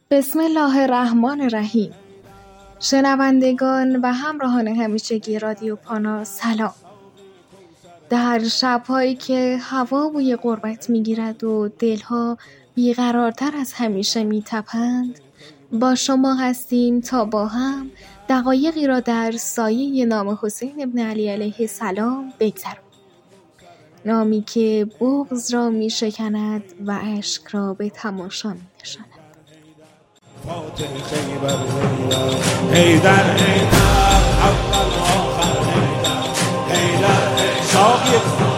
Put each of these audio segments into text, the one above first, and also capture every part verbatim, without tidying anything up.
بسم الله الرحمن الرحیم. شنوندگان و همراهان همیشگی رادیو پانا سلام. در شب‌هایی که هوا بوی غربت می‌گیرد و دلها بیقرارتر از همیشه می‌تپند، با شما هستیم تا با هم دقایقی را در سایه نام حسین ابن علی علیه السلام بگذرانیم. نامی که بغض را می‌شکند و اشک را به تماشا می‌نشاند. فاتح خیبر حیدر حیدر اول آخر حیدر حیدر ساقی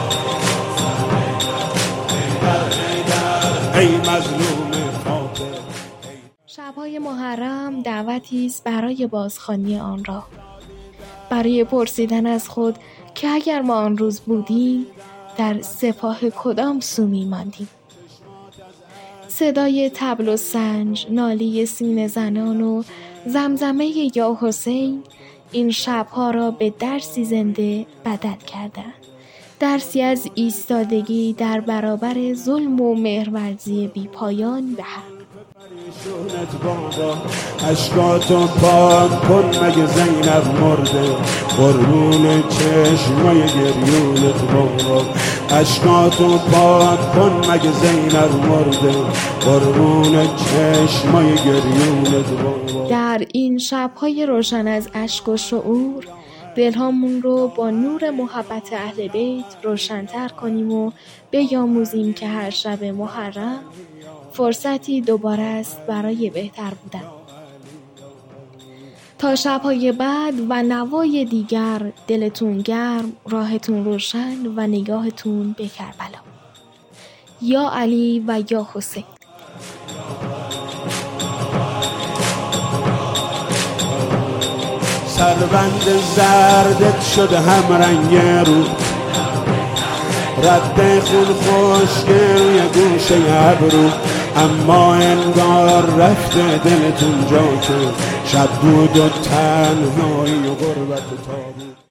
حیدر حیدر ای مظلوم فاتح. شب‌های محرم دعوتی است برای بازخوانی آن را، برای پرسیدن از خود که اگر ما آن روز بودیم در سپاه کدام سو می‌ماندیم. صدای طبل و سنج، ناله سینه زنان و زمزمه یا حسین این شبها را به درسی زنده بدل کردند. درسی از ایستادگی در برابر ظلم و مهرورزی بی پایان به حق. شونت بابا اشکاتو پاک کن مگه زینب مرده، قربون چشمای گریونت بابا اشکاتو پاک کن مگه زینب مرده، قربون چشمای گریونت بابا. در این شب‌های روشن از اشک و شعور دلهامون رو با نور محبت اهل بیت روشن‌تر کنیم و بیاموزیم که هر شب محرم فرصتی دوباره است برای بهتر بودن. تا شب‌های بعد و نوای دیگر دلتون گرم، راهتون روشن و نگاهتون به کربلا. یا علی و یا حسین. سربند زردت شده هم رنگ رو، رد خون خشکه روی گوشه ابرو، اما انگار رفته دلتون جا که شب بود و تنهایی و غربت تابو.